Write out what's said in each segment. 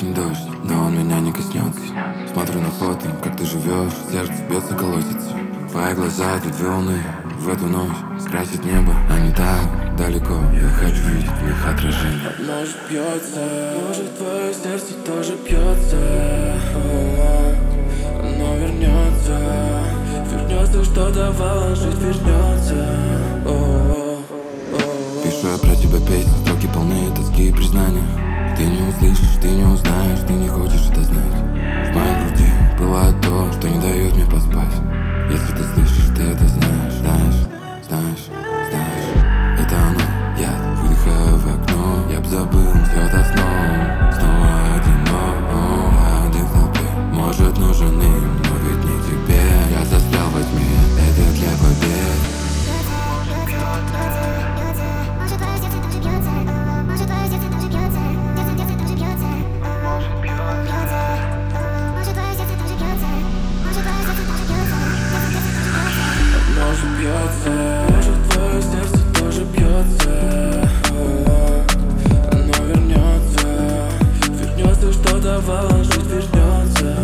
осень дождь, но он меня не коснется. Смотрю на фото, как ты живешь, сердце бьется, колотится. Твои глаза, тут волны, в эту ночь скрасит небо. Они так далеко, я хочу видеть в них отражение. Ночь бьется, может твое сердце тоже бьется. Оно вернется, вернется, что давало жить, вернется. Пишу я про тебя песни, строки полны тоски и признания. Ты не услышишь, ты не узнаешь, ты не хочешь это знать. В моей груди пылает то, что не дает мне поспать. Если ты слышишь, ты это знаешь, знаешь. Это оно, я выдыхаю в окно. Я б забыл все это снова, снова один в толпе. Может нужен им, но ведь не тебе. Я застрял во тьме, это для побед. Ночь бьется, может твое сердце тоже бьется. Оно вернется, вернется, что давало жить, вернется.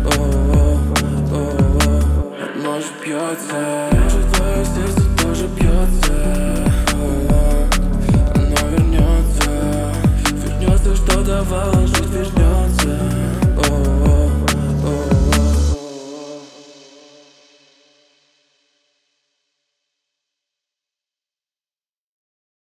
Ночь бьется, может твое сердце тоже бьется. Оно вернется, вернется, что давало жить.